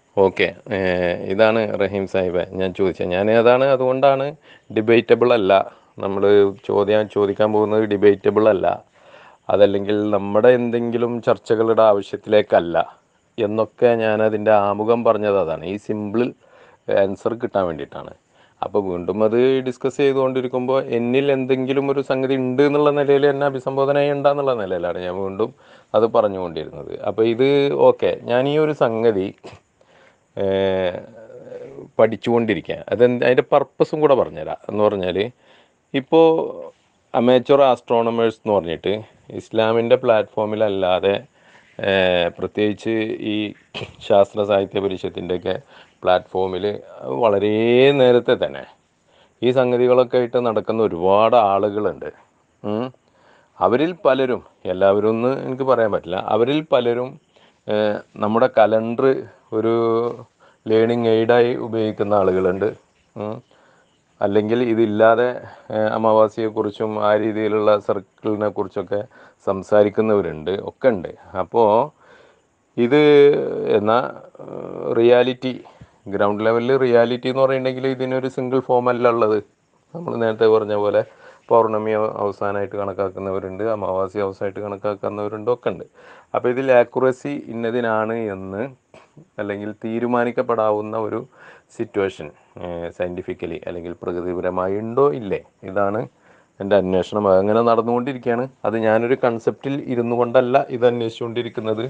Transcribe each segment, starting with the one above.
Okay. ഇതാണ് റഹീം സാഹിബ് ഞാൻ ചോദിച്ചത്. അതാണ് അതുകൊണ്ടാണ് ഡിബേറ്റബിൾ അല്ല. നമ്മൾ ചോദിക്കാൻ പോകുന്നത് ഡിബേറ്റബിൾ അല്ല. അതല്ലെങ്കിൽ നമ്മുടെ എന്തെങ്കിലും ചർച്ചകളുടെ ആവശ്യത്തിലേക്കല്ല എന്നൊക്കെ ഞാനതിൻ്റെ ആമുഖം പറഞ്ഞത് അതാണ്. ഈ സിമ്പിൾ ആൻസർ കിട്ടാൻ വേണ്ടിയിട്ടാണ്. അപ്പോൾ വീണ്ടും അത് ഡിസ്കസ് ചെയ്തുകൊണ്ടിരിക്കുമ്പോൾ എന്നിൽ എന്തെങ്കിലും ഒരു സംഗതി ഉണ്ട് എന്നുള്ള നിലയിൽ എന്നെ അഭിസംബോധന ചെയ്യണ്ടെന്നുള്ള നിലയിലാണ് ഞാൻ വീണ്ടും അത് പറഞ്ഞുകൊണ്ടിരുന്നത്. അപ്പോൾ ഇത് ഓക്കെ, ഞാൻ ഈ ഒരു സംഗതി പഠിച്ചുകൊണ്ടിരിക്കുക. അതിൻ്റെ പർപ്പസും കൂടെ പറഞ്ഞുതരാം. എന്ന് പറഞ്ഞാൽ ഇപ്പോൾ അമേച്വർ ആസ്ട്രോണമേഴ്സ് എന്ന് പറഞ്ഞിട്ട് ഇസ്ലാമിൻ്റെ പ്ലാറ്റ്ഫോമിലല്ലാതെ പ്രത്യേകിച്ച് ഈ ശാസ്ത്ര സാഹിത്യ പരിഷത്തിൻ്റെയൊക്കെ പ്ലാറ്റ്ഫോമിൽ വളരെ നേരത്തെ തന്നെ ഈ സംഗതികളൊക്കെ ആയിട്ട് നടക്കുന്ന ഒരുപാട് ആളുകളുണ്ട്. അവരിൽ പലരും, എല്ലാവരും എന്ന് എനിക്ക് പറയാൻ പറ്റില്ല, അവരിൽ പലരും നമ്മുടെ കലണ്ടർ ഒരു ലേണിംഗ് എയ്ഡായി ഉപയോഗിക്കുന്ന ആളുകളുണ്ട്. അല്ലെങ്കിൽ ഇതില്ലാതെ അമാവാസിയെക്കുറിച്ചും ആ രീതിയിലുള്ള സർക്കിളിനെ കുറിച്ചൊക്കെ സംസാരിക്കുന്നവരുണ്ട്, ഒക്കെ ഉണ്ട്. അപ്പോൾ ഇത് എന്നാൽ റിയാലിറ്റി, ഗ്രൗണ്ട് ലെവലിൽ റിയാലിറ്റി എന്ന് പറയുന്നുണ്ടെങ്കിൽ ഇതിനൊരു സിംഗിൾ ഫോമല്ല ഉള്ളത്. നമ്മൾ നേരത്തെ പറഞ്ഞ പോലെ പൗർണമി അവസാനമായിട്ട് കണക്കാക്കുന്നവരുണ്ട്, അമാവാസി അവസാനമായിട്ട് കണക്കാക്കുന്നവരുണ്ട്, ഒക്കെ ഉണ്ട്. അപ്പോൾ ഇതിൽ ആക്യുറസി ഇന്നതിനാണ് എന്ന് അല്ലെങ്കിൽ തീരുമാനിക്കപ്പെടാവുന്ന ഒരു സിറ്റുവേഷൻ സയൻറ്റിഫിക്കലി അല്ലെങ്കിൽ പ്രകൃതിപരമായി ഉണ്ടോ ഇല്ലേ, ഇതാണ് എൻ്റെ അന്വേഷണം. അങ്ങനെ നടന്നുകൊണ്ടിരിക്കുകയാണ്. അത് ഞാനൊരു കൺസെപ്റ്റിൽ ഇരുന്നു കൊണ്ടല്ല ഇത് അന്വേഷിച്ചുകൊണ്ടിരിക്കുന്നത്.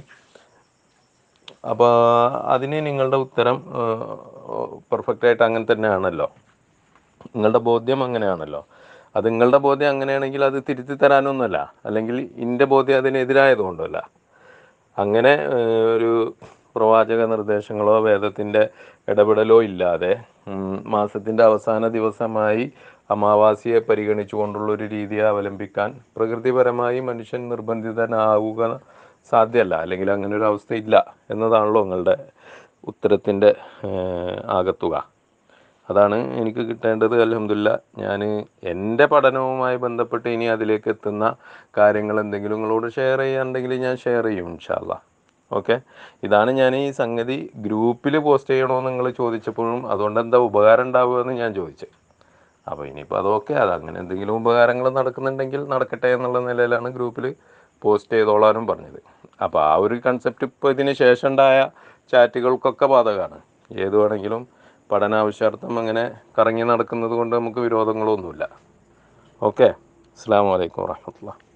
അപ്പോൾ അതിന് നിങ്ങളുടെ ഉത്തരം പെർഫെക്റ്റായിട്ട് അങ്ങനെ തന്നെയാണല്ലോ, നിങ്ങളുടെ ബോധ്യം അങ്ങനെയാണല്ലോ. അത് നിങ്ങളുടെ ബോധ്യം അങ്ങനെയാണെങ്കിൽ അത് തിരുത്തി തരാനൊന്നുമല്ല, അല്ലെങ്കിൽ എൻ്റെ ബോധ്യം അതിനെതിരായതുകൊണ്ടല്ല. അങ്ങനെ ഒരു പ്രവാചക നിർദ്ദേശങ്ങളോ വേദത്തിൻ്റെ ഇടപെടലോ ഇല്ലാതെ മാസത്തിൻ്റെ അവസാന ദിവസമായി അമാവാസിയെ പരിഗണിച്ചുകൊണ്ടുള്ളൊരു രീതിയെ അവലംബിക്കാൻ പ്രകൃതിപരമായി മനുഷ്യൻ നിർബന്ധിതനാവുക സാധ്യമല്ല, അല്ലെങ്കിൽ അങ്ങനെ ഒരു അവസ്ഥയില്ല എന്നതാണല്ലോ നിങ്ങളുടെ ഉത്തരത്തിൻ്റെ ആകത്തുക. അതാണ് എനിക്ക് കിട്ടേണ്ടത്. അൽഹംദുലില്ലാ, ഞാൻ എൻ്റെ പഠനവുമായി ബന്ധപ്പെട്ട് ഇനി അതിലേക്ക് എത്തുന്ന കാര്യങ്ങൾ എന്തെങ്കിലും നിങ്ങളോട് ഷെയർ ചെയ്യാനുണ്ടെങ്കിൽ ഞാൻ ഷെയർ ചെയ്യും ഇൻഷാ അല്ലാഹ്. ഓക്കെ. ഇതാണ് ഞാൻ ഈ സംഗതി ഗ്രൂപ്പിൽ പോസ്റ്റ് ചെയ്യണമെന്ന് നിങ്ങൾ ചോദിച്ചപ്പോഴും അതുകൊണ്ട് എന്താ ഉപകാരം ഉണ്ടാവുകയെന്ന് ഞാൻ ചോദിച്ചത്. അപ്പോൾ ഇനിയിപ്പോൾ അതൊക്കെ, അതങ്ങനെ എന്തെങ്കിലും ഉപകാരങ്ങൾ നടക്കുന്നുണ്ടെങ്കിൽ നടക്കട്ടെ എന്നുള്ള നിലയിലാണ് ഗ്രൂപ്പിൽ പോസ്റ്റ് ചെയ്തോളാനും പറഞ്ഞത്. അപ്പോൾ ആ ഒരു കൺസെപ്റ്റ് ഇപ്പോൾ ഇതിന് ശേഷം ഉണ്ടായ ചാറ്റുകൾക്കൊക്കെ ബാധകമാണ്. ഏത് വേണമെങ്കിലും പഠനാവശ്യാർത്ഥം അങ്ങനെ കറങ്ങി നടക്കുന്നത് കൊണ്ട് നമുക്ക് വിരോധങ്ങളൊന്നുമില്ല. ഓക്കെ. അസ്സലാമു അലൈക്കും വറഹ്മത്തുള്ളാഹി.